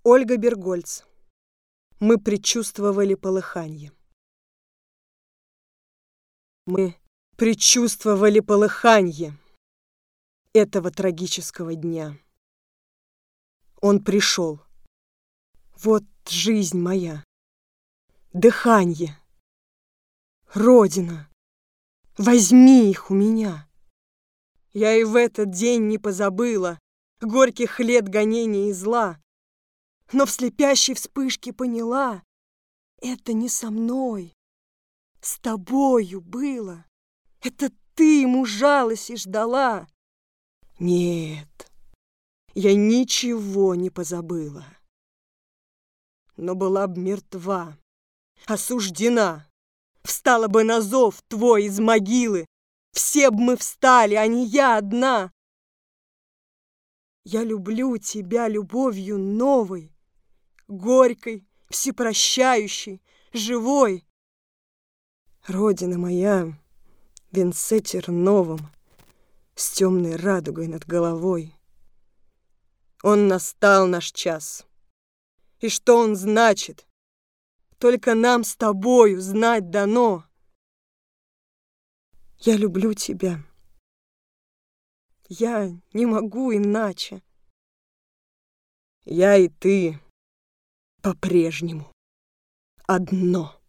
Ольга Бергольц. Мы предчувствовали полыханье. Мы предчувствовали полыханье этого трагического дня. Он пришел. Вот жизнь моя, дыханье, Родина, возьми их у меня. Я и в этот день не позабыла горьких лет гонений и зла, но в слепящей вспышке поняла, это не со мной, с тобою было. Это ты мужалась и ждала. Нет, я ничего не позабыла, но была б мертва, осуждена. Встала бы на зов твой из могилы, все б мы встали, а не я одна. Я люблю тебя любовью новой, горькой, всепрощающей, живой. Родина моя в венце терновом, с темной радугой над головой. Он настал наш час, и что он значит, только нам с тобою знать дано. Я люблю тебя. Я не могу иначе. Я и ты по-прежнему одно.